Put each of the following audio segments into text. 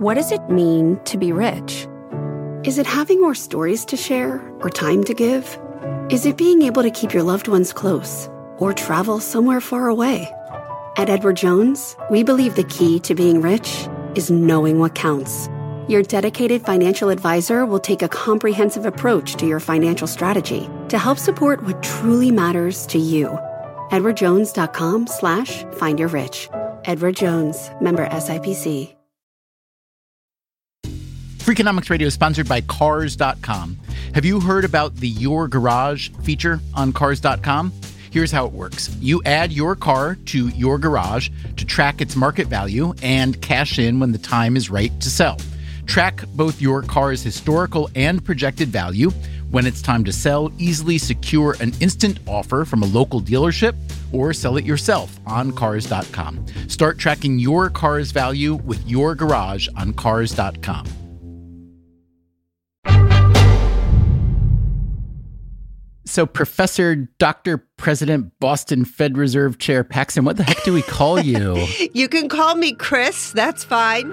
What does it mean to be rich? Is it having more stories to share or time to give? Is it being able to keep your loved ones close or travel somewhere far away? At Edward Jones, we believe the key to being rich is knowing what counts. Your dedicated financial advisor will take a comprehensive approach to your financial strategy to help support what truly matters to you. EdwardJones.com/findyourrich. Edward Jones, member SIPC. Freakonomics Radio is sponsored by Cars.com. Have you heard about the Your Garage feature on Cars.com? Here's how it works. You add your car to your garage to track its market value and cash in when the time is right to sell. Track both your car's historical and projected value. When it's time to sell, easily secure an instant offer from a local dealership or sell it yourself on Cars.com. Start tracking your car's value with your garage on Cars.com. So, Professor, Dr. President, Boston Fed Reserve Chair Paxson, what the heck do we call you? You can call me Chris. That's fine.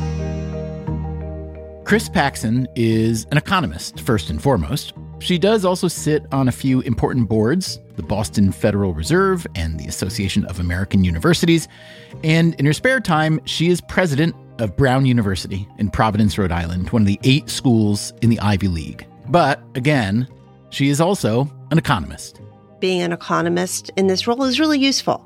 Chris Paxson is an economist, first and foremost. She does also sit on a few important boards, the Boston Federal Reserve and the Association of American Universities. And in her spare time, she is president of Brown University in Providence, Rhode Island, one of the 8 schools in the Ivy League. But again, she is also an economist. Being an economist in this role is really useful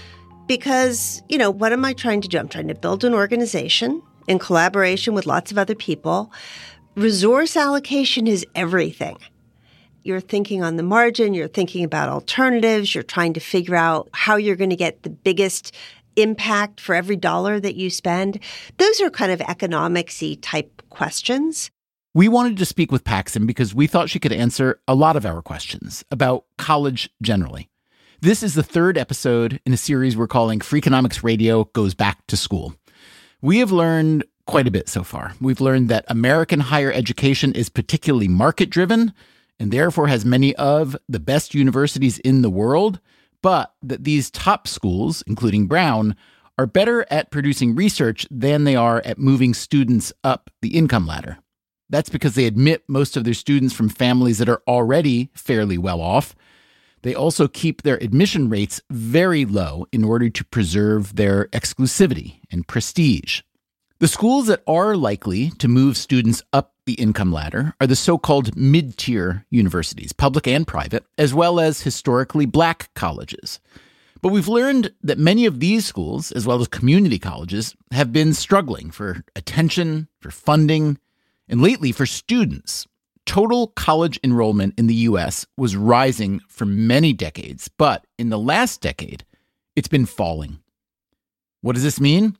because, what am I trying to do? I'm trying to build an organization in collaboration with lots of other people. Resource allocation is everything. You're thinking on the margin, you're thinking about alternatives, you're trying to figure out how you're going to get the biggest impact for every dollar that you spend. Those are kind of economics-y type questions. We wanted to speak with Paxson because we thought she could answer a lot of our questions about college generally. This is the 3rd episode in a series we're calling Freakonomics Radio Goes Back to School. We have learned quite a bit so far. We've learned that American higher education is particularly market-driven and therefore has many of the best universities in the world, but that these top schools, including Brown, are better at producing research than they are at moving students up the income ladder. That's because they admit most of their students from families that are already fairly well off. They also keep their admission rates very low in order to preserve their exclusivity and prestige. The schools that are likely to move students up the income ladder are the so-called mid-tier universities, public and private, as well as historically black colleges. But we've learned that many of these schools, as well as community colleges, have been struggling for attention, for funding, and lately for students. Total college enrollment in the U.S. was rising for many decades, but in the last decade, it's been falling. What does this mean?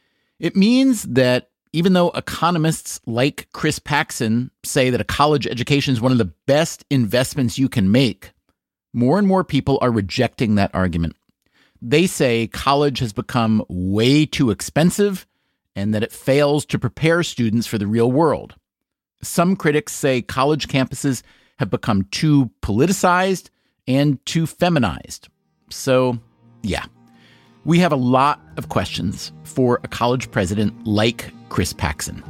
It means that even though economists like Chris Paxson say that a college education is one of the best investments you can make, more and more people are rejecting that argument. They say college has become way too expensive and that it fails to prepare students for the real world. Some critics say college campuses have become too politicized and too feminized. So, yeah, we have a lot of questions for a college president like Chris Paxson.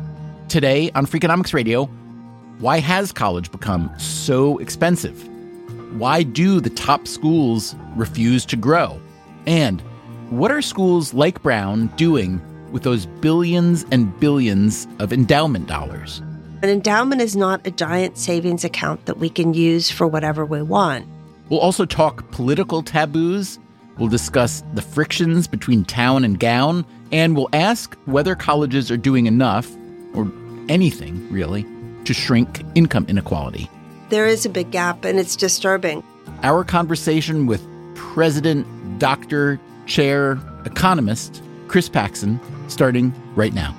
Today on Freakonomics Radio, why has college become so expensive? Why do the top schools refuse to grow? And what are schools like Brown doing with those billions and billions of endowment dollars? An endowment is not a giant savings account that we can use for whatever we want. We'll also talk political taboos. We'll discuss the frictions between town and gown. And we'll ask whether colleges are doing enough, or anything really, to shrink income inequality. There is a big gap, and it's disturbing. Our conversation with President, Dr., Chair, economist Chris Paxson, starting right now.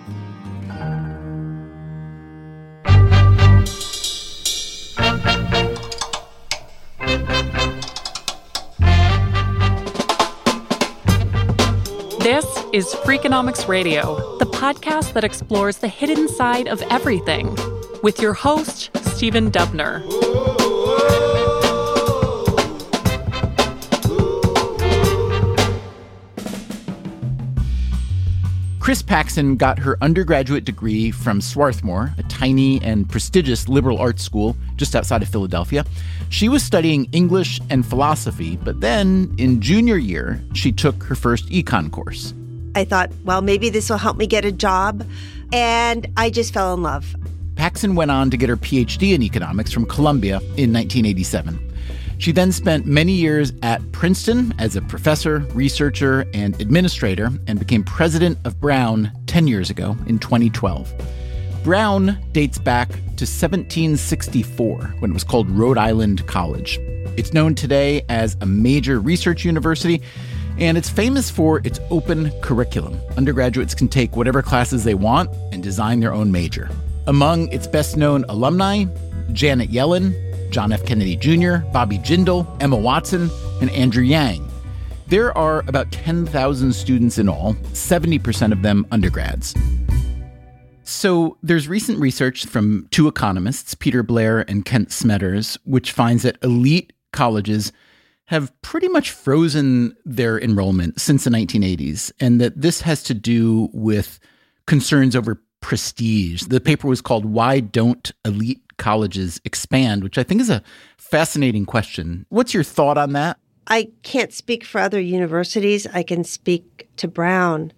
This is Freakonomics Radio, the podcast that explores the hidden side of everything, with your host, Stephen Dubner. Chris Paxson got her undergraduate degree from Swarthmore, a tiny and prestigious liberal arts school just outside of Philadelphia. She was studying English and philosophy, but then in junior year, she took her first econ course. I thought, well, maybe this will help me get a job, and I just fell in love. Paxson went on to get her PhD in economics from Columbia in 1987. She then spent many years at Princeton as a professor, researcher, and administrator, and became president of Brown 10 years ago in 2012. Brown dates back to 1764, when it was called Rhode Island College. It's known today as a major research university, and it's famous for its open curriculum. Undergraduates can take whatever classes they want and design their own major. Among its best-known alumni, Janet Yellen, John F. Kennedy Jr., Bobby Jindal, Emma Watson, and Andrew Yang. There are about 10,000 students in all, 70% of them undergrads. So there's recent research from two economists, Peter Blair and Kent Smetters, which finds that elite colleges have pretty much frozen their enrollment since the 1980s, and that this has to do with concerns over prestige. The paper was called "Why Don't Elite Colleges Expand?" which I think is a fascinating question. What's your thought on that? I can't speak for other universities. I can speak to Brown.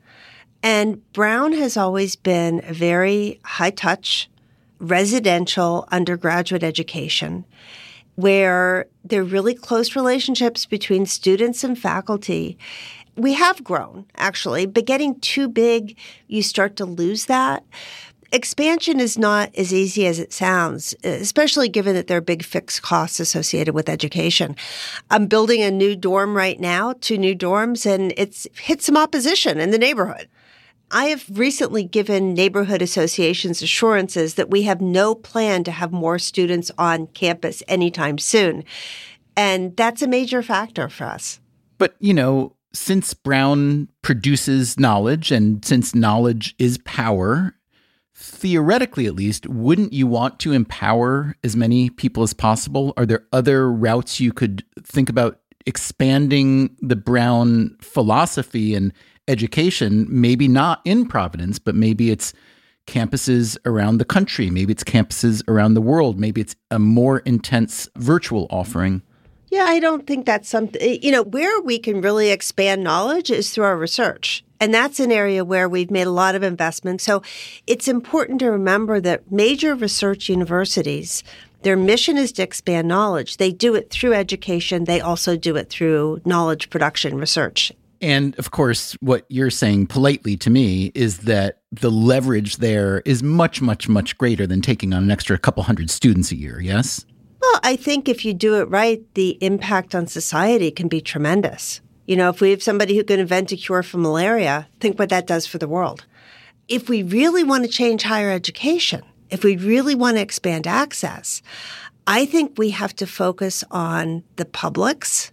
And Brown has always been a very high-touch, residential undergraduate education where there are really close relationships between students and faculty. We have grown, actually, but getting too big, you start to lose that. Expansion is not as easy as it sounds, especially given that there are big fixed costs associated with education. I'm building a new dorm right now, 2 new dorms, and it's hit some opposition in the neighborhood. I have recently given neighborhood associations assurances that we have no plan to have more students on campus anytime soon. And that's a major factor for us. But, since Brown produces knowledge and since knowledge is power, theoretically at least, wouldn't you want to empower as many people as possible? Are there other routes you could think about expanding the Brown philosophy and education, maybe not in Providence, but maybe it's campuses around the country, maybe it's campuses around the world, maybe it's a more intense virtual offering? Yeah, I don't think that's something, where we can really expand knowledge is through our research. And that's an area where we've made a lot of investment. So it's important to remember that major research universities, their mission is to expand knowledge. They do it through education. They also do it through knowledge production research. And of course, what you're saying politely to me is that the leverage there is much, much, much greater than taking on an extra couple hundred students a year, yes? Well, I think if you do it right, the impact on society can be tremendous. If we have somebody who can invent a cure for malaria, think what that does for the world. If we really want to change higher education, if we really want to expand access, I think we have to focus on the publics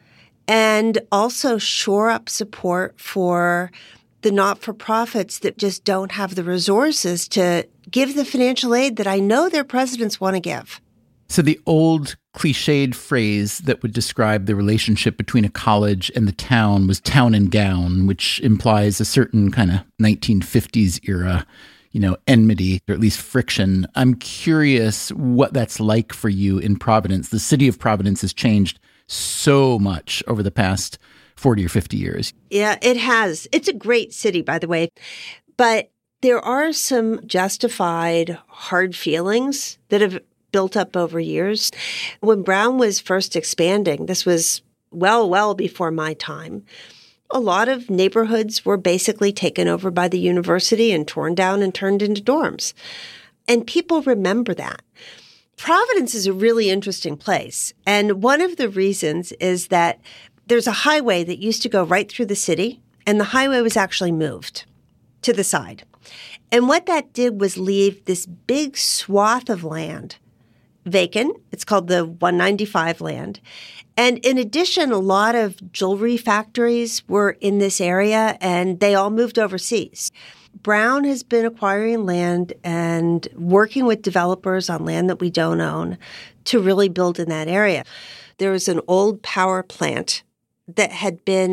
and also shore up support for the not-for-profits that just don't have the resources to give the financial aid that I know their presidents want to give. So the old cliched phrase that would describe the relationship between a college and the town was town and gown, which implies a certain kind of 1950s era, enmity, or at least friction. I'm curious what that's like for you in Providence. The city of Providence has changed so much over the past 40 or 50 years. Yeah, it has. It's a great city, by the way. But there are some justified hard feelings that have built up over years. When Brown was first expanding, this was well before my time, a lot of neighborhoods were basically taken over by the university and torn down and turned into dorms. And people remember that. Providence is a really interesting place. And one of the reasons is that there's a highway that used to go right through the city, and the highway was actually moved to the side. And what that did was leave this big swath of land vacant. It's called the 195 land. And in addition, a lot of jewelry factories were in this area, and they all moved overseas. Brown has been acquiring land and working with developers on land that we don't own to really build in that area. There was an old power plant that had been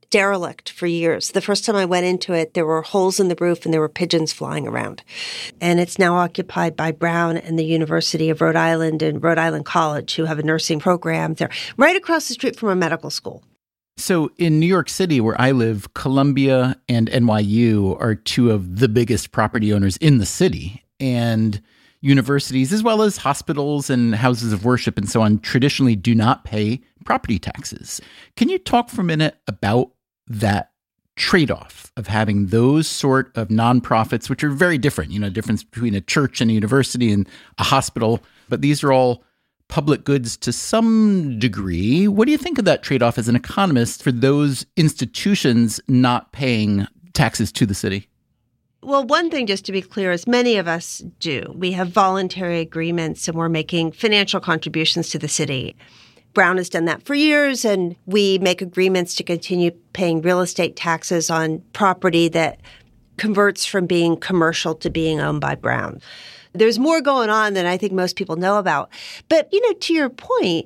derelict for years. The first time I went into it, there were holes in the roof and there were pigeons flying around. And it's now occupied by Brown and the University of Rhode Island and Rhode Island College, who have a nursing program. They're right across the street from a medical school. So in New York City, where I live, Columbia and NYU are two of the biggest property owners in the city. And universities, as well as hospitals and houses of worship and so on, traditionally do not pay property taxes. Can you talk for a minute about that trade-off of having those sort of nonprofits, which are very different, difference between a church and a university and a hospital, but these are all public goods to some degree. What do you think of that trade-off as an economist for those institutions not paying taxes to the city? Well, one thing, just to be clear, is many of us do. We have voluntary agreements and we're making financial contributions to the city. Brown has done that for years, and we make agreements to continue paying real estate taxes on property that converts from being commercial to being owned by Brown. There's more going on than I think most people know about. But, to your point,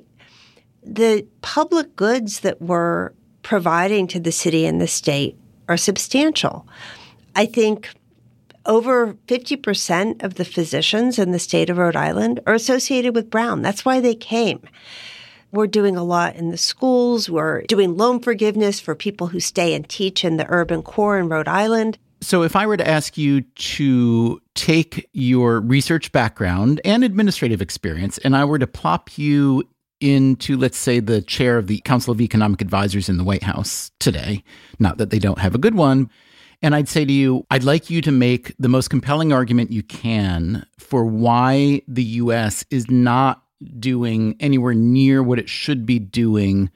the public goods that we're providing to the city and the state are substantial. I think over 50% of the physicians in the state of Rhode Island are associated with Brown. That's why they came. We're doing a lot in the schools. We're doing loan forgiveness for people who stay and teach in the urban core in Rhode Island. So if I were to ask you to take your research background and administrative experience, and I were to plop you into, let's say, the chair of the Council of Economic Advisors in the White House today, not that they don't have a good one, and I'd say to you, I'd like you to make the most compelling argument you can for why the U.S. is not doing anywhere near what it should be doing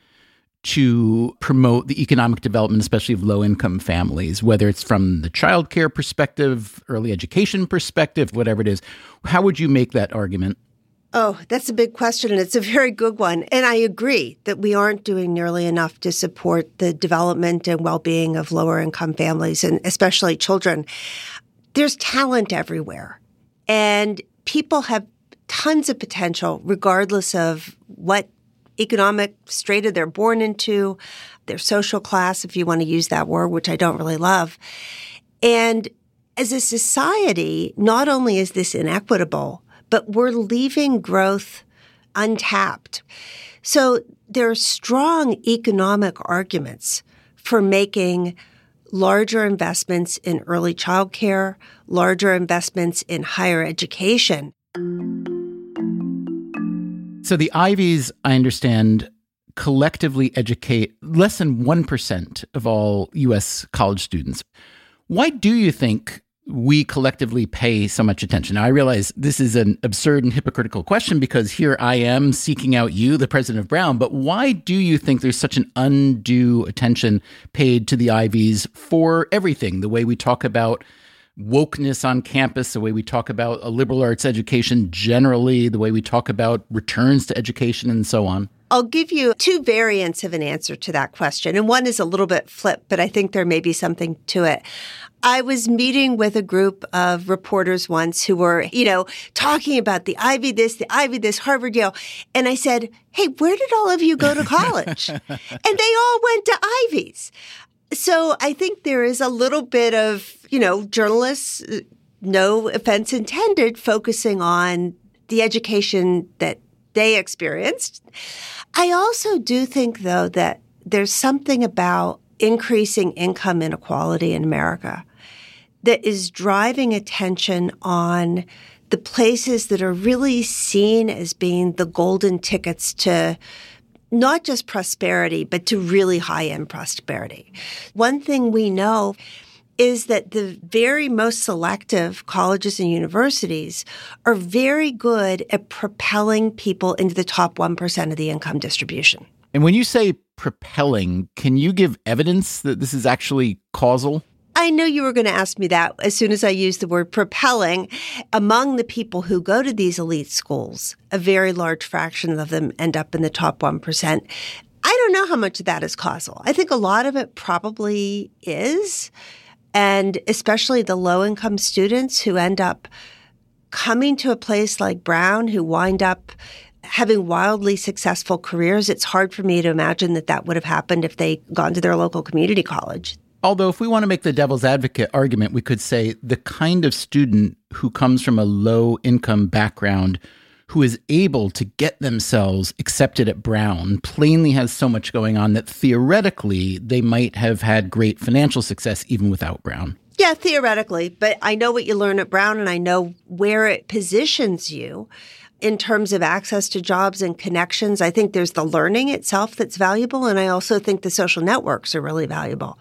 to promote the economic development, especially of low-income families, whether it's from the childcare perspective, early education perspective, whatever it is. How would you make that argument? Oh, that's a big question, and it's a very good one. And I agree that we aren't doing nearly enough to support the development and well-being of lower-income families, and especially children. There's talent everywhere, and people have tons of potential regardless of what economic strata they're born into, their social class, if you want to use that word, which I don't really love. And as a society, not only is this inequitable, but we're leaving growth untapped. So there are strong economic arguments for making larger investments in early childcare, larger investments in higher education. So the Ivies, I understand, collectively educate less than 1% of all U.S. college students. Why do you think we collectively pay so much attention? Now, I realize this is an absurd and hypocritical question because here I am seeking out you, the president of Brown, but why do you think there's such an undue attention paid to the Ivies for everything? The way we talk about wokeness on campus, the way we talk about a liberal arts education generally, the way we talk about returns to education and so on? I'll give you two variants of an answer to that question. And one is a little bit flip, but I think there may be something to it. I was meeting with a group of reporters once who were, talking about the Ivy this, Harvard, Yale. And I said, hey, where did all of you go to college? And they all went to Ivies. So I think there is a little bit of, journalists, no offense intended, focusing on the education that they experienced. I also do think, though, that there's something about increasing income inequality in America that is driving attention on the places that are really seen as being the golden tickets to not just prosperity, but to really high-end prosperity. One thing we know is that the very most selective colleges and universities are very good at propelling people into the top 1% of the income distribution. And when you say propelling, can you give evidence that this is actually causal? I knew you were going to ask me that as soon as I used the word propelling. Among the people who go to these elite schools, a very large fraction of them end up in the top 1%. I don't know how much of that is causal. I think a lot of it probably is. And especially the low-income students who end up coming to a place like Brown, who wind up having wildly successful careers. It's hard for me to imagine that that would have happened if they'd gone to their local community college. Although if we want to make the devil's advocate argument, we could say the kind of student who comes from a low-income background who is able to get themselves accepted at Brown plainly has so much going on that theoretically they might have had great financial success even without Brown. Yeah, theoretically. But I know what you learn at Brown, and I know where it positions you in terms of access to jobs and connections. I think there's the learning itself that's valuable, and I also think the social networks are really valuable.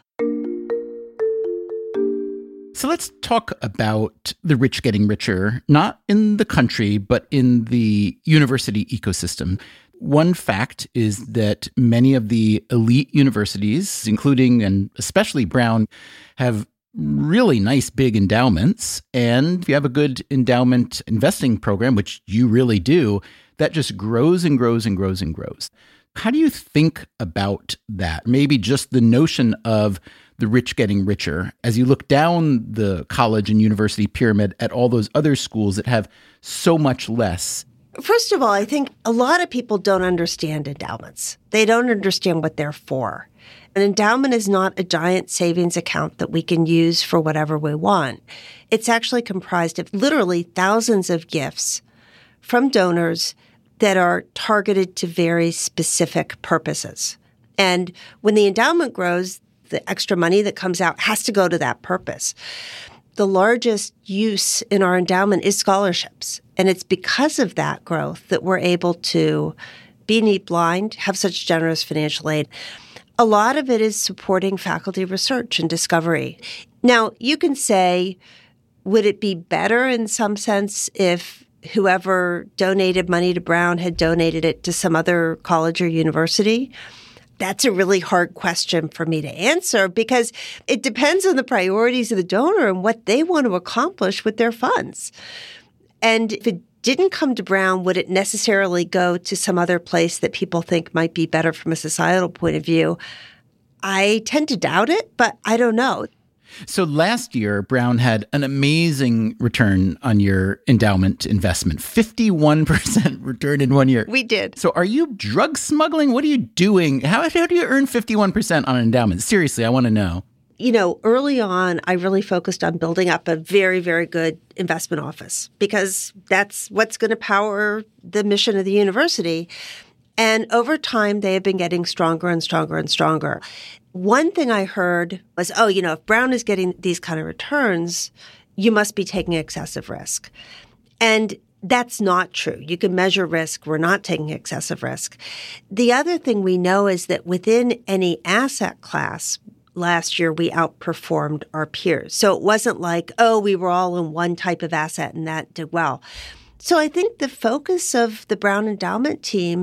So let's talk about the rich getting richer, not in the country, but in the university ecosystem. One fact is that many of the elite universities, including and especially Brown, have really nice big endowments. And if you have a good endowment investing program, which you really do, that just grows and grows and grows and grows. How do you think about that? Maybe just the notion of the rich getting richer as you look down the college and university pyramid at all those other schools that have so much less. First of all, I think a lot of people don't understand endowments. They don't understand what they're for. An endowment is not a giant savings account that we can use for whatever we want. It's actually comprised of literally thousands of gifts from donors that are targeted to very specific purposes. And when the endowment grows, the extra money that comes out has to go to that purpose. The largest use in our endowment is scholarships. And it's because of that growth that we're able to be NEET blind, have such generous financial aid. A lot of it is supporting faculty research and discovery. Now, you can say, would it be better in some sense if whoever donated money to Brown had donated it to some other college or university? That's a really hard question for me to answer because it depends on the priorities of the donor and what they want to accomplish with their funds. And if it didn't come to Brown, would it necessarily go to some other place that people think might be better from a societal point of view? I tend to doubt it, but I don't know. So last year, Brown had an amazing return on your endowment investment, 51% return in 1 year. We did. So are you drug smuggling? What are you doing? How do you earn 51% on an endowment? Seriously, I want to know. You know, early on, I really focused on building up a very, very good investment office because that's what's going to power the mission of the university. And over time, they have been getting stronger and stronger and stronger. One thing I heard was, if Brown is getting these kind of returns, you must be taking excessive risk. And that's not true. You can measure risk. We're not taking excessive risk. The other thing we know is that within any asset class, last year we outperformed our peers. So it wasn't like, we were all in one type of asset and that did well. So I think the focus of the Brown Endowment team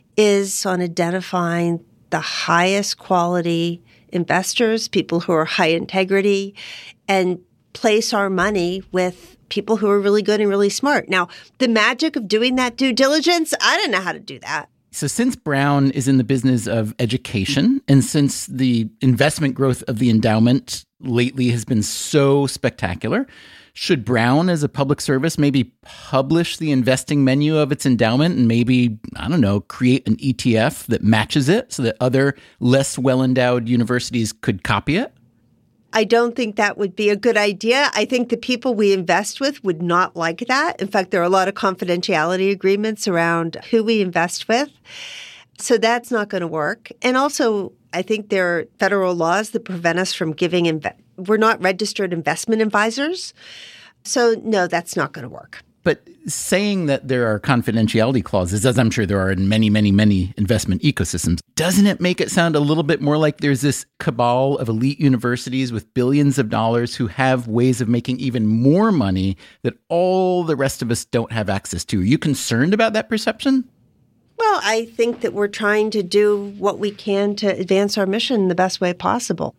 is on identifying the highest quality investors, people who are high integrity, and place our money with people who are really good and really smart. Now, the magic of doing that due diligence, I didn't know how to do that. So since Brown is in the business of education, and since the investment growth of the endowment lately has been so spectacular, should Brown, as a public service, maybe publish the investing menu of its endowment and maybe, create an ETF that matches it so that other less well-endowed universities could copy it? I don't think that would be a good idea. I think the people we invest with would not like that. In fact, there are a lot of confidentiality agreements around who we invest with. So that's not going to work. And also, I think there are federal laws that prevent us from giving we're not registered investment advisors. So no, that's not going to work. But saying that there are confidentiality clauses, as I'm sure there are in many, many, many investment ecosystems, doesn't it make it sound a little bit more like there's this cabal of elite universities with billions of dollars who have ways of making even more money that all the rest of us don't have access to? Are you concerned about that perception? Well, I think that we're trying to do what we can to advance our mission the best way possible.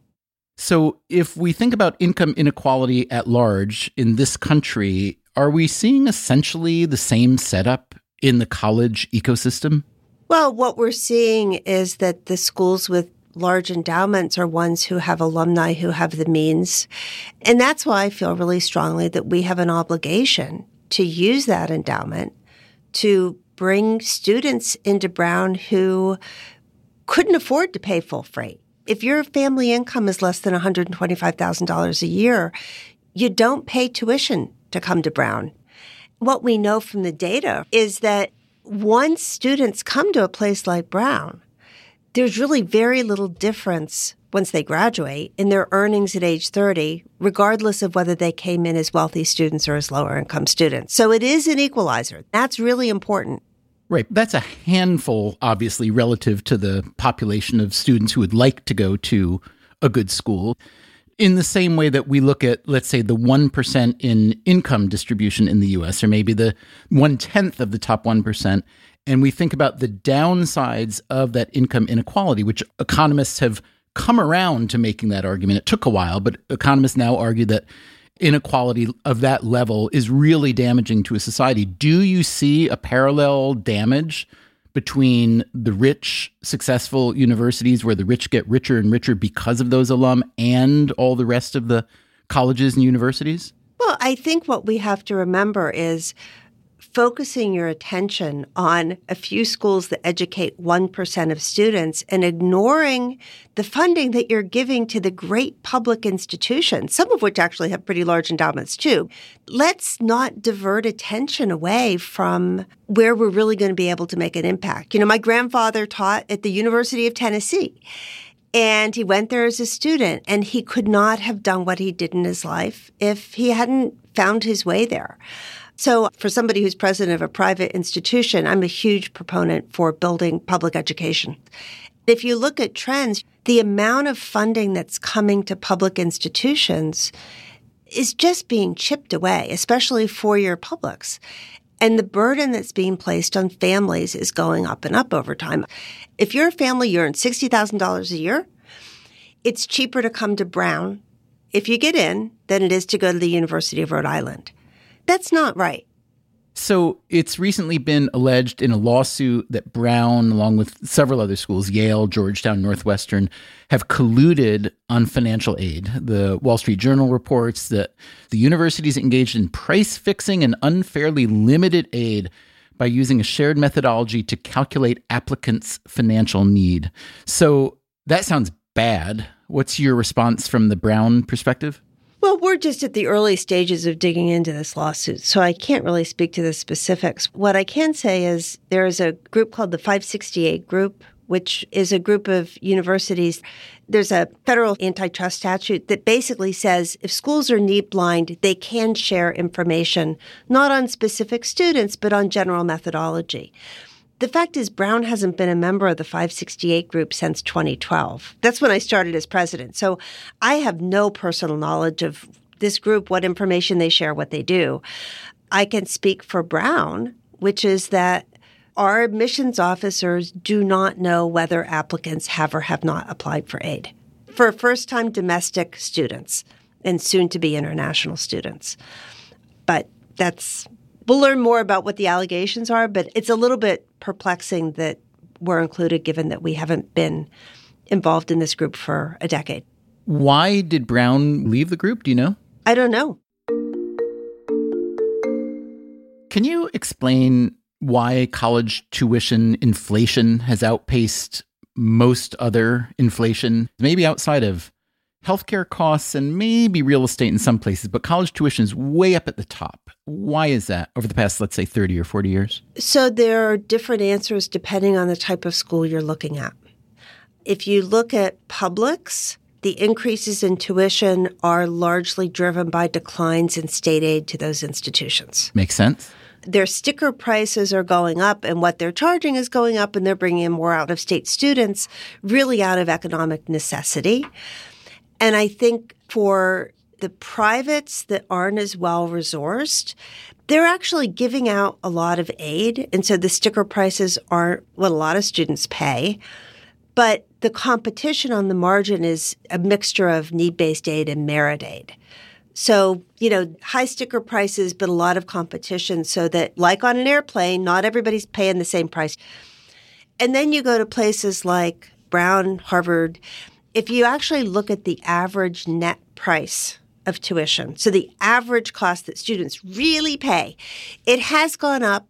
So if we think about income inequality at large in this country, are we seeing essentially the same setup in the college ecosystem? Well, what we're seeing is that the schools with large endowments are ones who have alumni who have the means. And that's why I feel really strongly that we have an obligation to use that endowment to bring students into Brown who couldn't afford to pay full freight. If your family income is less than $125,000 a year, you don't pay tuition to come to Brown. What we know from the data is that once students come to a place like Brown, there's really very little difference once they graduate in their earnings at age 30, regardless of whether they came in as wealthy students or as lower income students. So it is an equalizer. That's really important. Right. That's a handful, obviously, relative to the population of students who would like to go to a good school. In the same way that we look at, let's say, the 1% in income distribution in the U.S., or maybe the 1/10 of the top 1%, and we think about the downsides of that income inequality, which economists have come around to making that argument. It took a while, but economists now argue that inequality of that level is really damaging to a society. Do you see a parallel damage between the rich, successful universities where the rich get richer and richer because of those alum and all the rest of the colleges and universities? Well, I think what we have to remember is focusing your attention on a few schools that educate 1% of students and ignoring the funding that you're giving to the great public institutions, some of which actually have pretty large endowments too. Let's not divert attention away from where we're really going to be able to make an impact. You know, my grandfather taught at the University of Tennessee, and he went there as a student, and he could not have done what he did in his life if he hadn't found his way there. So for somebody who's president of a private institution, I'm a huge proponent for building public education. If you look at trends, the amount of funding that's coming to public institutions is just being chipped away, especially four-year publics. And the burden that's being placed on families is going up and up over time. If you're a family, you earn $60,000 a year, it's cheaper to come to Brown if you get in than it is to go to the University of Rhode Island. That's not right. So it's recently been alleged in a lawsuit that Brown, along with several other schools, Yale, Georgetown, Northwestern, have colluded on financial aid. The Wall Street Journal reports that the universities engaged in price fixing and unfairly limited aid by using a shared methodology to calculate applicants' financial need. So that sounds bad. What's your response from the Brown perspective? Well, we're just at the early stages of digging into this lawsuit, so I can't really speak to the specifics. What I can say is there is a group called the 568 Group, which is a group of universities. There's a federal antitrust statute that basically says if schools are need blind, they can share information, not on specific students, but on general methodology. The fact is, Brown hasn't been a member of the 568 Group since 2012. That's when I started as president. So I have no personal knowledge of this group, what information they share, what they do. I can speak for Brown, which is that our admissions officers do not know whether applicants have or have not applied for aid for first-time domestic students and soon-to-be international students. But we'll learn more about what the allegations are, but it's a little bit perplexing that we're included given that we haven't been involved in this group for a decade. Why did Brown leave the group? Do you know? I don't know. Can you explain why college tuition inflation has outpaced most other inflation, maybe outside of healthcare costs and maybe real estate in some places, but college tuition is way up at the top? Why is that over the past, let's say, 30 or 40 years? So there are different answers depending on the type of school you're looking at. If you look at publics, the increases in tuition are largely driven by declines in state aid to those institutions. Makes sense. Their sticker prices are going up, and what they're charging is going up, and they're bringing in more out-of-state students, really out of economic necessity. And I think for the privates that aren't as well-resourced, they're actually giving out a lot of aid. And so the sticker prices aren't what a lot of students pay. But the competition on the margin is a mixture of need-based aid and merit aid. So, high sticker prices, but a lot of competition so that, like on an airplane, not everybody's paying the same price. And then you go to places like Brown, Harvard. If you actually look at the average net price of tuition, so the average cost that students really pay, it has gone up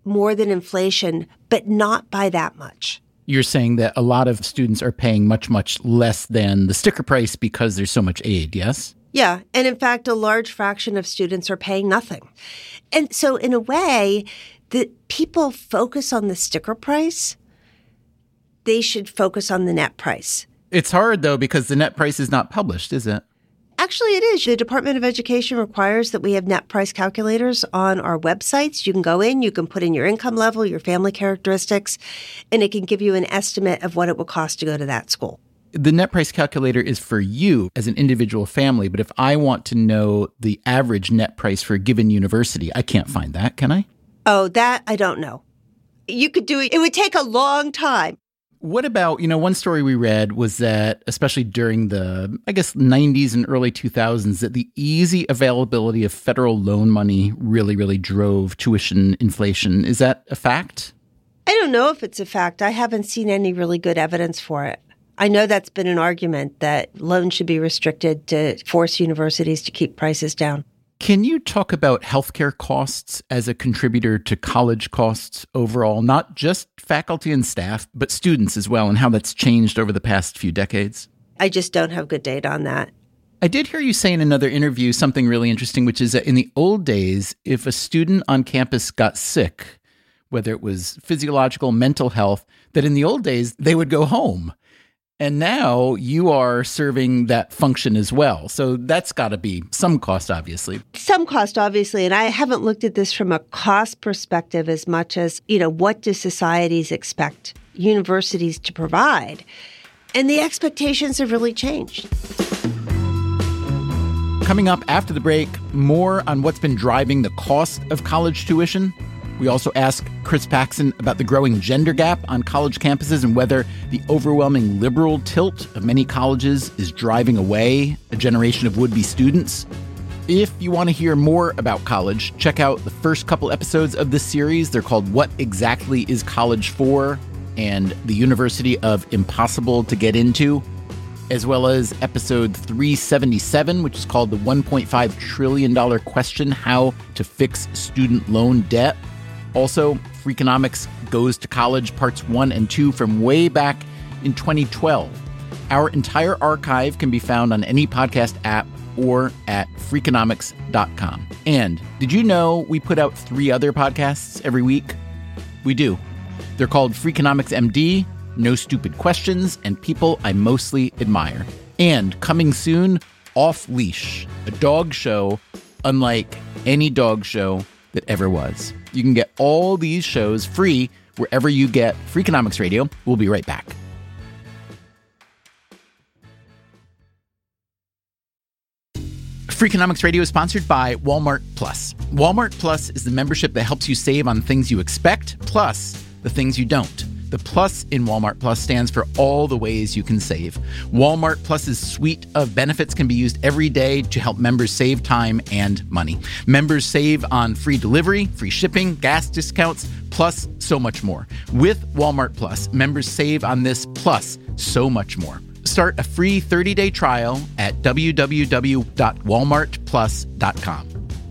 more than inflation, but not by that much. You're saying that a lot of students are paying much, much less than the sticker price because there's so much aid, yes? Yeah. And in fact, a large fraction of students are paying nothing. And so in a way, the people focus on the sticker price. They should focus on the net price. It's hard, though, because the net price is not published, is it? Actually, it is. The Department of Education requires that we have net price calculators on our websites. You can go in, you can put in your income level, your family characteristics, and it can give you an estimate of what it will cost to go to that school. The net price calculator is for you as an individual family, but if I want to know the average net price for a given university, I can't find that, can I? Oh, that I don't know. You could do it. It would take a long time. What about, one story we read was that, especially during the, 90s and early 2000s, that the easy availability of federal loan money really, really drove tuition inflation. Is that a fact? I don't know if it's a fact. I haven't seen any really good evidence for it. I know that's been an argument that loans should be restricted to force universities to keep prices down. Can you talk about healthcare costs as a contributor to college costs overall, not just faculty and staff, but students as well, and how that's changed over the past few decades? I just don't have good data on that. I did hear you say in another interview something really interesting, which is that in the old days, if a student on campus got sick, whether it was physiological, mental health, that in the old days, they would go home. And now you are serving that function as well. So that's got to be some cost, obviously. Some cost, obviously. And I haven't looked at this from a cost perspective as much as, what do societies expect universities to provide? And the expectations have really changed. Coming up after the break, more on what's been driving the cost of college tuition. We also ask Chris Paxson about the growing gender gap on college campuses and whether the overwhelming liberal tilt of many colleges is driving away a generation of would-be students. If you want to hear more about college, check out the first couple episodes of this series. They're called What Exactly is College For? And the University of Impossible to Get Into, as well as episode 377, which is called The $1.5 trillion Question, How to Fix Student Loan Debt. Also, Freakonomics Goes to College, Parts 1 and 2 from way back in 2012. Our entire archive can be found on any podcast app or at Freakonomics.com. And did you know we put out 3 other podcasts every week? We do. They're called Freakonomics MD, No Stupid Questions, and People I Mostly Admire. And coming soon, Off Leash, a dog show unlike any dog show that ever was. You can get all these shows free wherever you get Freakonomics Radio. We'll be right back. Freakonomics Radio is sponsored by Walmart Plus. Walmart Plus is the membership that helps you save on things you expect, plus the things you don't. The plus in Walmart Plus stands for all the ways you can save. Walmart Plus's suite of benefits can be used every day to help members save time and money. Members save on free delivery, free shipping, gas discounts, plus so much more. With Walmart Plus, members save on this plus so much more. Start a free 30-day trial at www.walmartplus.com.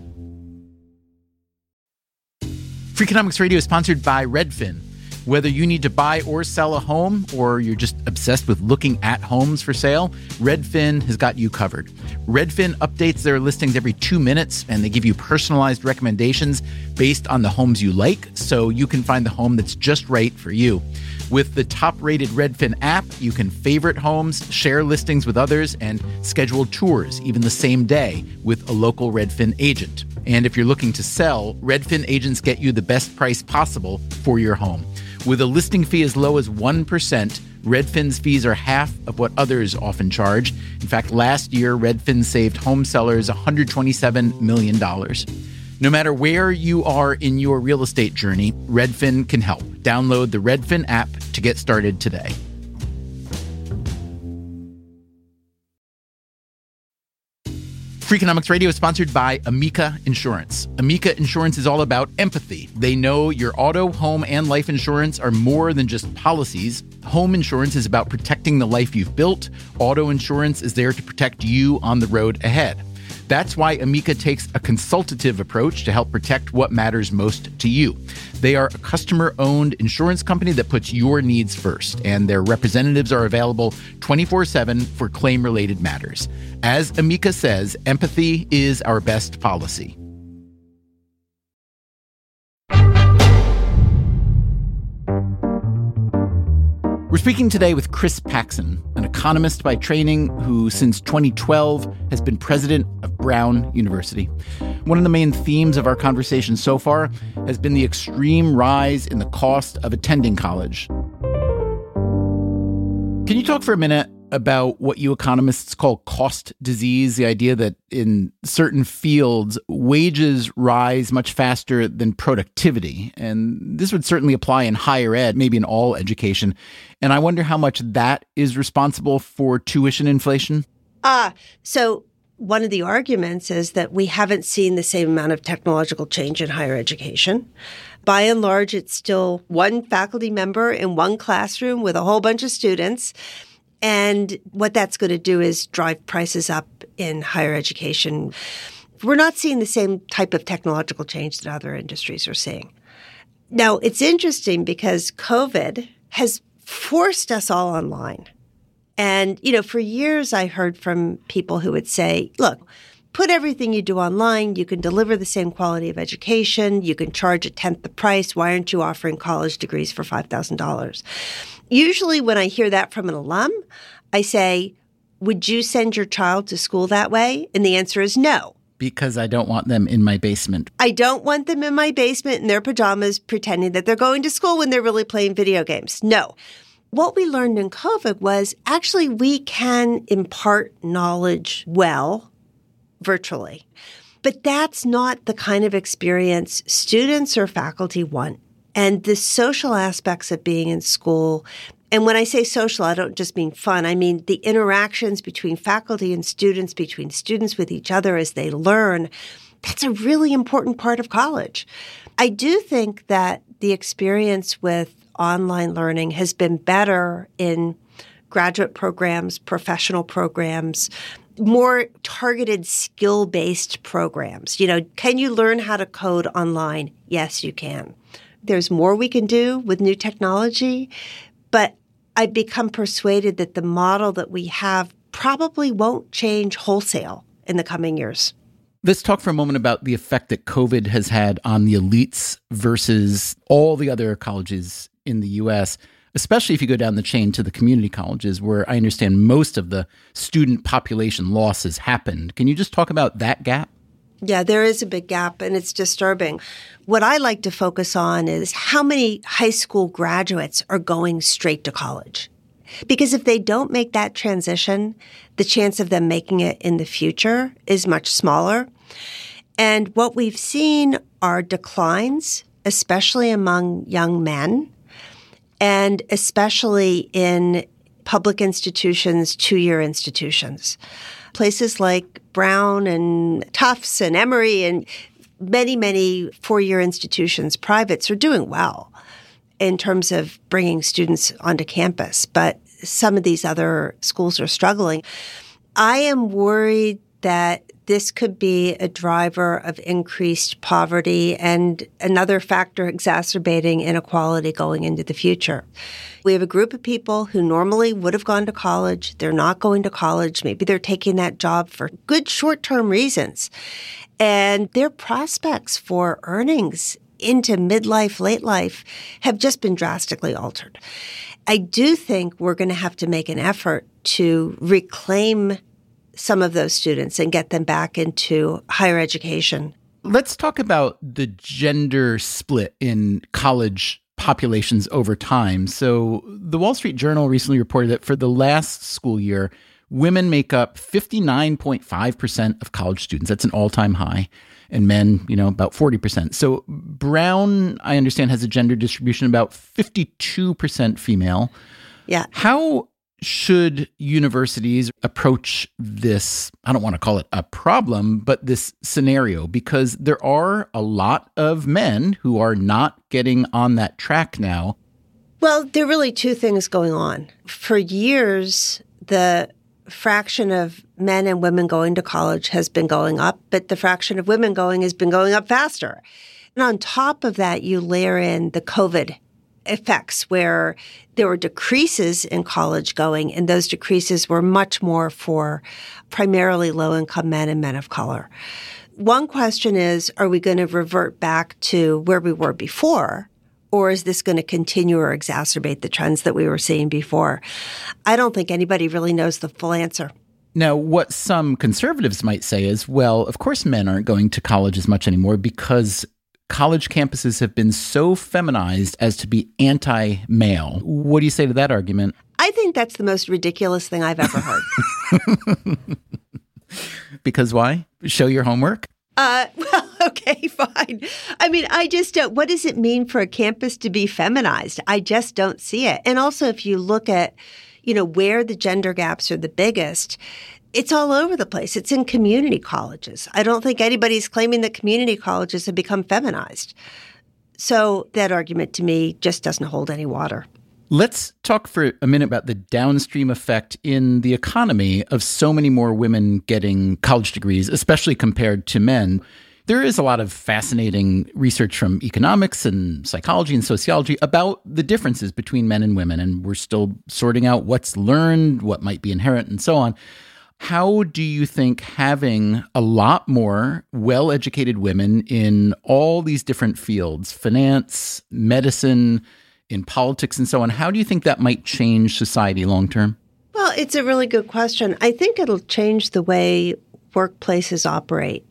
Freakonomics Radio is sponsored by Redfin. Whether you need to buy or sell a home, or you're just obsessed with looking at homes for sale, Redfin has got you covered. Redfin updates their listings every 2 minutes, and they give you personalized recommendations based on the homes you like, so you can find the home that's just right for you. With the top-rated Redfin app, you can favorite homes, share listings with others, and schedule tours even the same day with a local Redfin agent. And if you're looking to sell, Redfin agents get you the best price possible for your home. With a listing fee as low as 1%, Redfin's fees are half of what others often charge. In fact, last year, Redfin saved home sellers $127 million. No matter where you are in your real estate journey, Redfin can help. Download the Redfin app to get started today. Freakonomics Radio is sponsored by Amica Insurance. Amica Insurance is all about empathy. They know your auto, home, and life insurance are more than just policies. Home insurance is about protecting the life you've built. Auto insurance is there to protect you on the road ahead. That's why Amica takes a consultative approach to help protect what matters most to you. They are a customer-owned insurance company that puts your needs first, and their representatives are available 24/7 for claim-related matters. As Amica says, empathy is our best policy. We're speaking today with Chris Paxson, an economist by training who since 2012 has been president of Brown University. One of the main themes of our conversation so far has been the extreme rise in the cost of attending college. Can you talk for a minute about what you economists call cost disease, the idea that in certain fields, wages rise much faster than productivity? And this would certainly apply in higher ed, maybe in all education. And I wonder how much that is responsible for tuition inflation. So one of the arguments is that we haven't seen the same amount of technological change in higher education. By and large, it's still one faculty member in one classroom with a whole bunch of students. And what that's going to do is drive prices up in higher education. We're not seeing the same type of technological change that other industries are seeing. Now, it's interesting because COVID has forced us all online. And, for years I heard from people who would say, look, put everything you do online. You can deliver the same quality of education. You can charge a tenth the price. Why aren't you offering college degrees for $5,000? Usually when I hear that from an alum, I say, would you send your child to school that way? And the answer is no. Because I don't want them in my basement. I don't want them in my basement in their pajamas pretending that they're going to school when they're really playing video games. No. What we learned in COVID was actually we can impart knowledge well virtually. But that's not the kind of experience students or faculty want. And the social aspects of being in school, and when I say social, I don't just mean fun. I mean the interactions between faculty and students, between students with each other as they learn, that's a really important part of college. I do think that the experience with online learning has been better in graduate programs, professional programs, more targeted skill-based programs. Can you learn how to code online? Yes, you can. There's more we can do with new technology, but I've become persuaded that the model that we have probably won't change wholesale in the coming years. Let's talk for a moment about the effect that COVID has had on the elites versus all the other colleges in the U.S., especially if you go down the chain to the community colleges, where I understand most of the student population loss has happened. Can you just talk about that gap? Yeah, there is a big gap, and it's disturbing. What I like to focus on is how many high school graduates are going straight to college. Because if they don't make that transition, the chance of them making it in the future is much smaller. And what we've seen are declines, especially among young men, and especially in public institutions, two-year institutions. Places like Brown and Tufts and Emory and many, many four-year institutions, privates, are doing well in terms of bringing students onto campus. But some of these other schools are struggling. I am worried that this could be a driver of increased poverty and another factor exacerbating inequality going into the future. We have a group of people who normally would have gone to college. They're not going to college. Maybe they're taking that job for good short-term reasons. And their prospects for earnings into midlife, late life have just been drastically altered. I do think we're going to have to make an effort to reclaim some of those students and get them back into higher education. Let's talk about the gender split in college populations over time. So the Wall Street Journal recently reported that for the last school year, women make up 59.5% of college students. That's an all-time high. And men, about 40%. So Brown, I understand, has a gender distribution about 52% female. Yeah. How should universities approach this? I don't want to call it a problem, but this scenario, because there are a lot of men who are not getting on that track now. Well, there are really two things going on. For years, the fraction of men and women going to college has been going up, but the fraction of women going has been going up faster. And on top of that, you layer in the COVID effects where there were decreases in college going, and those decreases were much more for primarily low-income men and men of color. One question is, are we going to revert back to where we were before, or is this going to continue or exacerbate the trends that we were seeing before? I don't think anybody really knows the full answer. Now, what some conservatives might say is, well, of course men aren't going to college as much anymore because college campuses have been so feminized as to be anti-male. What do you say to that argument? I think that's the most ridiculous thing I've ever heard. Because why? Show your homework? Well, okay, fine. I mean, I just don't. What does it mean for a campus to be feminized? I just don't see it. And also, if you look at, where the gender gaps are the biggest, it's all over the place. It's in community colleges. I don't think anybody's claiming that community colleges have become feminized. So that argument to me just doesn't hold any water. Let's talk for a minute about the downstream effect in the economy of so many more women getting college degrees, especially compared to men. There is a lot of fascinating research from economics and psychology and sociology about the differences between men and women, and we're still sorting out what's learned, what might be inherent, and so on. How do you think having a lot more well-educated women in all these different fields, finance, medicine, in politics and so on, how do you think that might change society long-term? Well, it's a really good question. I think it'll change the way workplaces operate.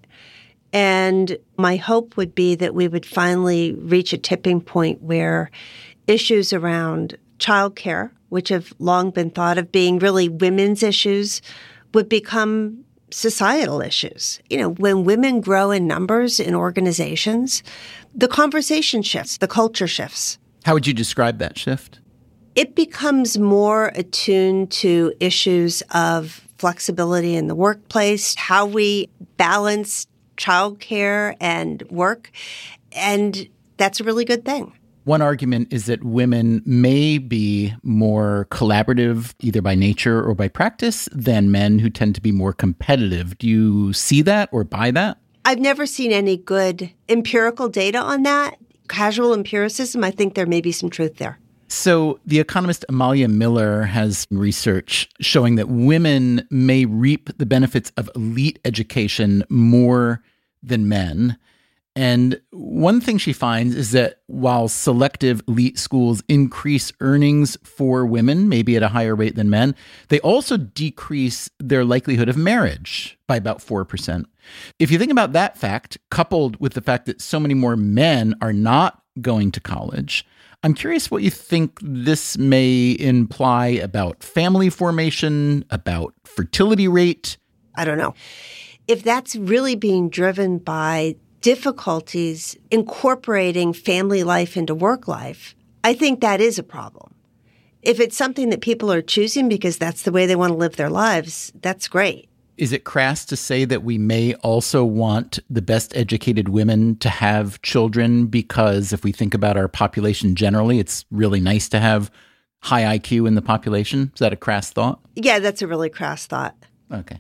And my hope would be that we would finally reach a tipping point where issues around childcare, which have long been thought of being really women's issues, would become societal issues. When women grow in numbers in organizations, the conversation shifts, the culture shifts. How would you describe that shift? It becomes more attuned to issues of flexibility in the workplace, how we balance childcare and work, and that's a really good thing. One argument is that women may be more collaborative, either by nature or by practice, than men who tend to be more competitive. Do you see that or buy that? I've never seen any good empirical data on that. Casual empiricism, I think there may be some truth there. So the economist Amalia Miller has research showing that women may reap the benefits of elite education more than men. And one thing she finds is that while selective elite schools increase earnings for women, maybe at a higher rate than men, they also decrease their likelihood of marriage by about 4%. If you think about that fact, coupled with the fact that so many more men are not going to college, I'm curious what you think this may imply about family formation, about fertility rate. I don't know. If that's really being driven by difficulties incorporating family life into work life, I think that is a problem. If it's something that people are choosing because that's the way they want to live their lives, that's great. Is it crass to say that we may also want the best educated women to have children because if we think about our population generally, it's really nice to have high IQ in the population? Is that a crass thought? Yeah, that's a really crass thought. Okay.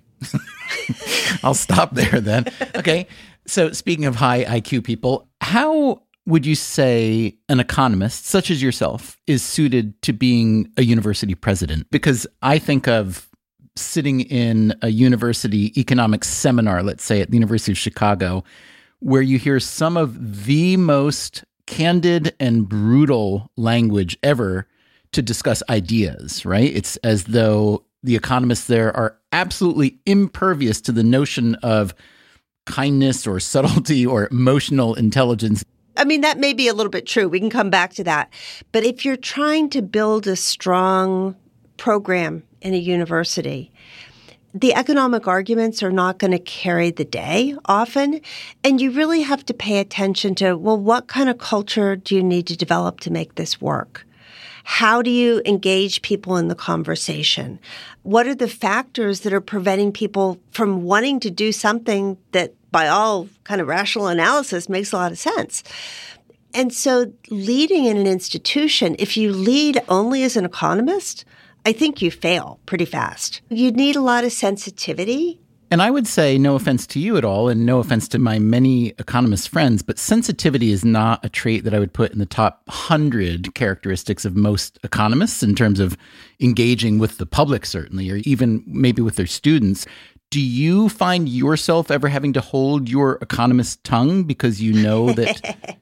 I'll stop there then. Okay. So speaking of high IQ people, how would you say an economist, such as yourself, is suited to being a university president? Because I think of sitting in a university economics seminar, let's say at the University of Chicago, where you hear some of the most candid and brutal language ever to discuss ideas, right? It's as though the economists there are absolutely impervious to the notion of kindness or subtlety or emotional intelligence. I mean, that may be a little bit true. We can come back to that. But if you're trying to build a strong program in a university, the economic arguments are not going to carry the day often. And you really have to pay attention to, well, what kind of culture do you need to develop to make this work? How do you engage people in the conversation? What are the factors that are preventing people from wanting to do something that by all kind of rational analysis makes a lot of sense? And so leading in an institution, if you lead only as an economist, I think you fail pretty fast. You need a lot of sensitivity. And I would say, no offense to you at all, and no offense to my many economist friends, but sensitivity is not a trait that I would put in the top 100 characteristics of most economists in terms of engaging with the public, certainly, or even maybe with their students. Do you find yourself ever having to hold your economist tongue because you know that...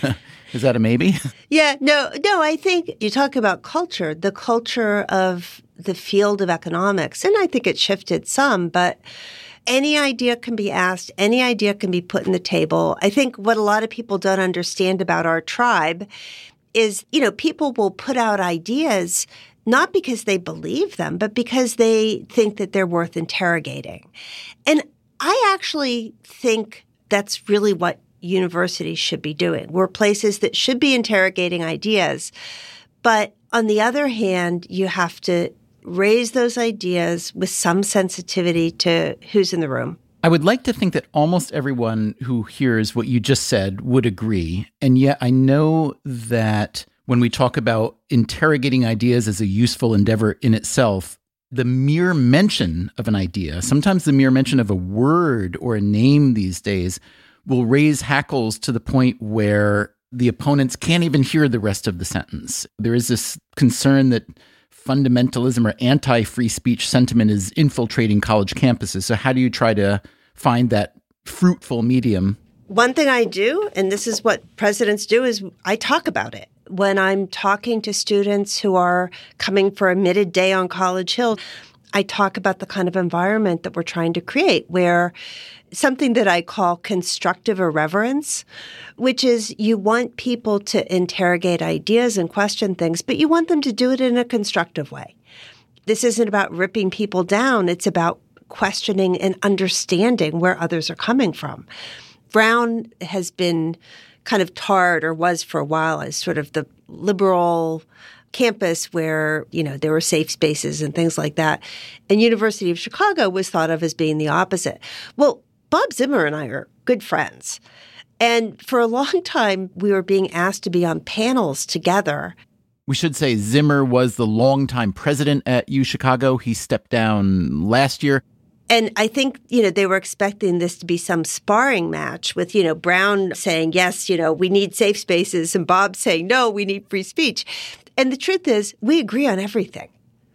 Is that a maybe? Yeah, no, I think you talk about culture, the culture of the field of economics, and I think it shifted some, but any idea can be asked, any idea can be put on the table. I think what a lot of people don't understand about our tribe is, people will put out ideas not because they believe them, but because they think that they're worth interrogating. And I actually think that's really what universities should be doing. We're places that should be interrogating ideas. But on the other hand, you have to raise those ideas with some sensitivity to who's in the room. I would like to think that almost everyone who hears what you just said would agree. And yet I know that when we talk about interrogating ideas as a useful endeavor in itself, the mere mention of an idea, sometimes the mere mention of a word or a name these days, will raise hackles to the point where the opponents can't even hear the rest of the sentence. There is this concern that fundamentalism or anti-free speech sentiment is infiltrating college campuses. So how do you try to find that fruitful medium? One thing I do, and this is what presidents do, is I talk about it. When I'm talking to students who are coming for a admitted day on College Hill, I talk about the kind of environment that we're trying to create, where something that I call constructive irreverence, which is you want people to interrogate ideas and question things, but you want them to do it in a constructive way. This isn't about ripping people down. It's about questioning and understanding where others are coming from. Brown has been kind of tarred, or was for a while, as sort of the liberal campus where, there were safe spaces and things like that. And University of Chicago was thought of as being the opposite. Well, Bob Zimmer and I are good friends. And for a long time, we were being asked to be on panels together. We should say Zimmer was the longtime president at UChicago. He stepped down last year. And I think, they were expecting this to be some sparring match with, Brown saying, yes, we need safe spaces, and Bob saying, no, we need free speech. And the truth is, we agree on everything.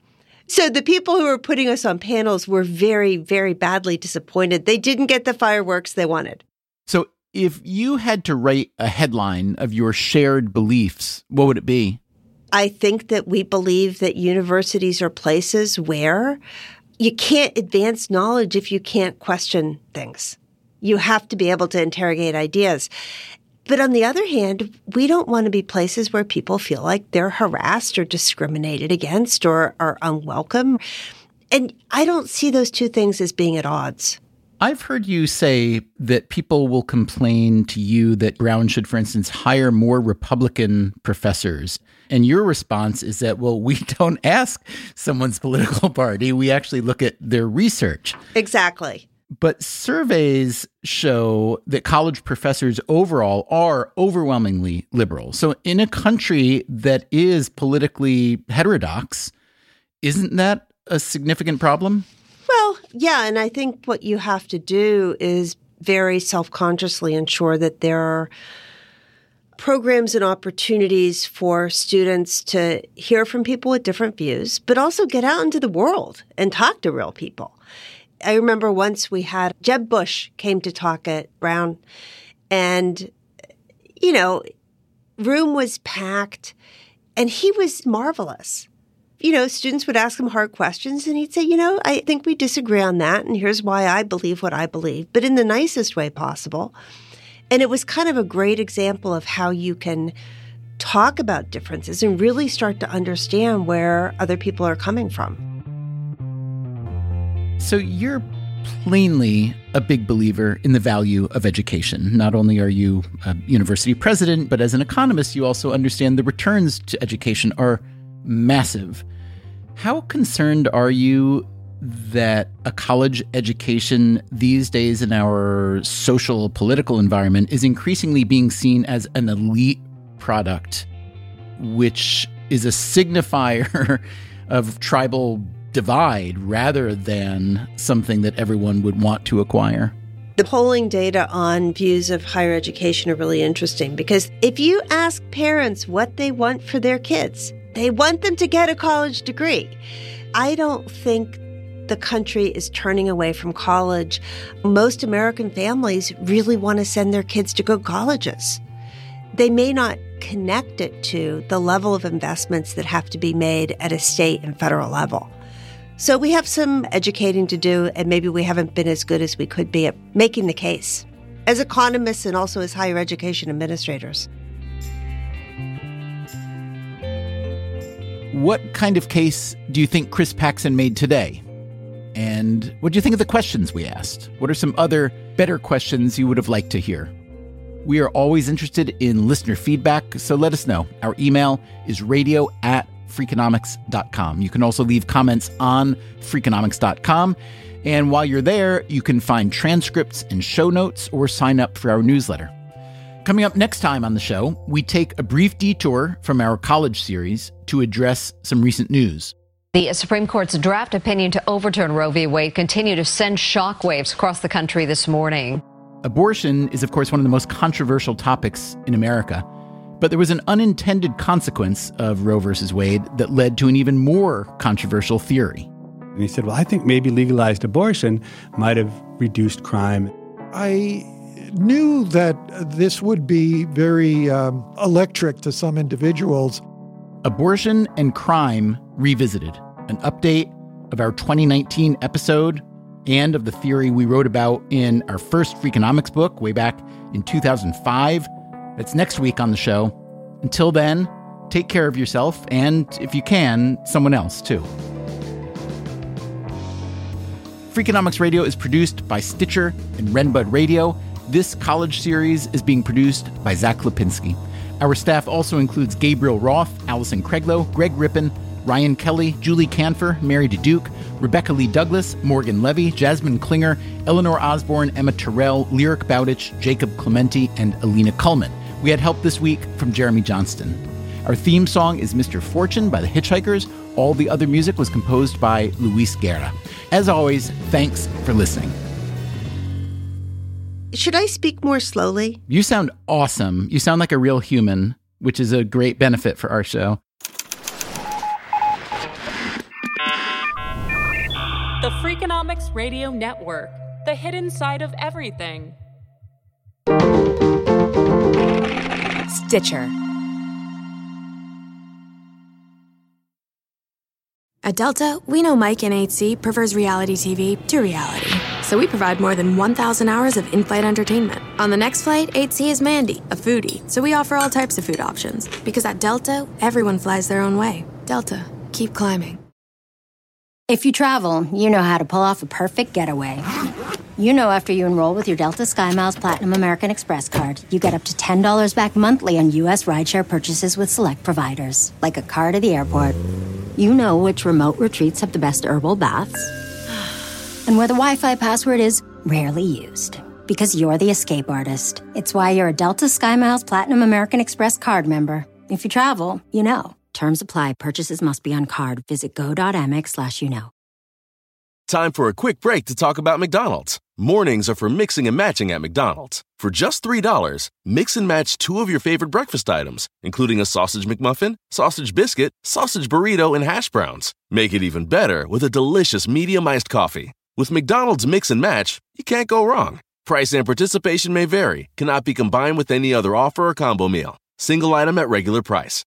So the people who were putting us on panels were very, very badly disappointed. They didn't get the fireworks they wanted. So if you had to write a headline of your shared beliefs, what would it be? I think that we believe that universities are places where you can't advance knowledge if you can't question things. You have to be able to interrogate ideas. But on the other hand, we don't want to be places where people feel like they're harassed or discriminated against or are unwelcome. And I don't see those two things as being at odds. I've heard you say that people will complain to you that Brown should, for instance, hire more Republican professors. And your response is that, well, we don't ask someone's political party. We actually look at their research. Exactly. But surveys show that college professors overall are overwhelmingly liberal. So in a country that is politically heterodox, isn't that a significant problem? Well, yeah. And I think what you have to do is very self-consciously ensure that there are programs and opportunities for students to hear from people with different views, but also get out into the world and talk to real people. I remember once we had Jeb Bush came to talk at Brown, and, room was packed, and he was marvelous. Students would ask him hard questions, and he'd say, I think we disagree on that, and here's why I believe what I believe, but in the nicest way possible. And it was kind of a great example of how you can talk about differences and really start to understand where other people are coming from. So you're plainly a big believer in the value of education. Not only are you a university president, but as an economist, you also understand the returns to education are massive. How concerned are you that a college education these days in our social, political environment is increasingly being seen as an elite product, which is a signifier of tribal divide rather than something that everyone would want to acquire. The polling data on views of higher education are really interesting because if you ask parents what they want for their kids, they want them to get a college degree. I don't think the country is turning away from college. Most American families really want to send their kids to good colleges. They may not connect it to the level of investments that have to be made at a state and federal level. So we have some educating to do, and maybe we haven't been as good as we could be at making the case as economists and also as higher education administrators. What kind of case do you think Chris Paxson made today? And what do you think of the questions we asked? What are some other better questions you would have liked to hear? We are always interested in listener feedback, so let us know. Our email is radio@freakonomics.com. You can also leave comments on freakonomics.com. And while you're there, you can find transcripts and show notes or sign up for our newsletter. Coming up next time on the show, we take a brief detour from our college series to address some recent news. The Supreme Court's draft opinion to overturn Roe v. Wade continue to send shockwaves across the country this morning. Abortion is, of course, one of the most controversial topics in America. But there was an unintended consequence of Roe versus Wade that led to an even more controversial theory. And he said, well, I think maybe legalized abortion might have reduced crime. I knew that this would be very electric to some individuals. Abortion and Crime Revisited, an update of our 2019 episode and of the theory we wrote about in our first Freakonomics book way back in 2005. That's next week on the show. Until then, take care of yourself and, if you can, someone else too. Freakonomics Radio is produced by Stitcher and Redbud Radio. This college series is being produced by Zach Lipinski. Our staff also includes Gabriel Roth, Allison Craiglow, Greg Rippin, Ryan Kelly, Julie Canfer, Mary DeDuke, Rebecca Lee Douglas, Morgan Levy, Jasmine Klinger, Eleanor Osborne, Emma Terrell, Lyric Bowditch, Jacob Clementi, and Alina Kuhlman. We had help this week from Jeremy Johnston. Our theme song is Mr. Fortune by the Hitchhikers. All the other music was composed by Luis Guerra. As always, thanks for listening. Should I speak more slowly? You sound awesome. You sound like a real human, which is a great benefit for our show. The Freakonomics Radio Network, the hidden side of everything. Stitcher. At Delta, we know Mike in 8C prefers reality TV to reality. So we provide more than 1,000 hours of in-flight entertainment. On the next flight, 8C is Mandy, a foodie. So we offer all types of food options. Because at Delta, everyone flies their own way. Delta, keep climbing. If you travel, you know how to pull off a perfect getaway. You know after you enroll with your Delta SkyMiles Platinum American Express card, you get up to $10 back monthly on U.S. rideshare purchases with select providers, like a car to the airport. You know which remote retreats have the best herbal baths, and where the Wi-Fi password is rarely used, because you're the escape artist. It's why you're a Delta SkyMiles Platinum American Express card member. If you travel, you know. Terms apply. Purchases must be on card. Visit go.amex/you-know. Time for a quick break to talk about McDonald's. Mornings are for mixing and matching at McDonald's. For just $3, mix and match 2 of your favorite breakfast items, including a sausage McMuffin, sausage biscuit, sausage burrito, and hash browns. Make it even better with a delicious medium iced coffee. With McDonald's Mix and Match, you can't go wrong. Price and participation may vary. Cannot be combined with any other offer or combo meal. Single item at regular price.